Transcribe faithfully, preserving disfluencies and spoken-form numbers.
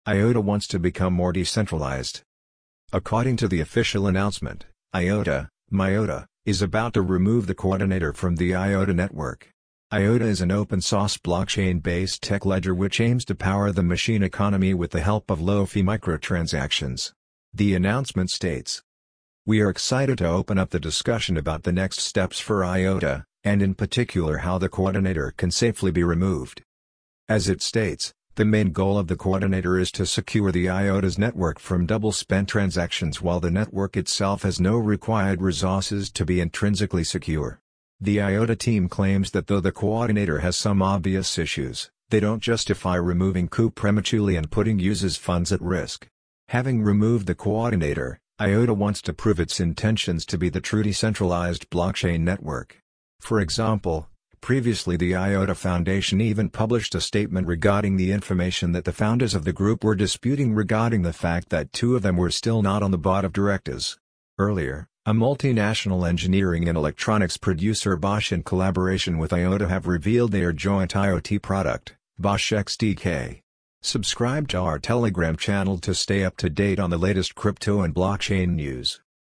IOTA wants to become more decentralized. According to the official announcement, IOTA, MIOTA, is about to remove the coordinator from the IOTA network. IOTA is an open-source blockchain-based tech ledger which aims to power the machine economy with the help of low-fee microtransactions. The announcement states, "We are excited to open up the discussion about the next steps for IOTA, and in particular how the coordinator can safely be removed." As it states, the main goal of the coordinator is to secure the IOTA's network from double-spend transactions while the network itself has no required resources to be intrinsically secure. The IOTA team claims that though the coordinator has some obvious issues, they don't justify removing C O O prematurely and putting users' funds at risk. Having removed the coordinator, IOTA wants to prove its intentions to be the true decentralized blockchain network. For example, previously the IOTA Foundation even published a statement regarding the information that the founders of the group were disputing regarding the fact that two of them were still not on the board of directors. Earlier, a multinational engineering and electronics producer Bosch in collaboration with IOTA have revealed their joint IoT product, Bosch X D K. Subscribe to our Telegram channel to stay up to date on the latest crypto and blockchain news.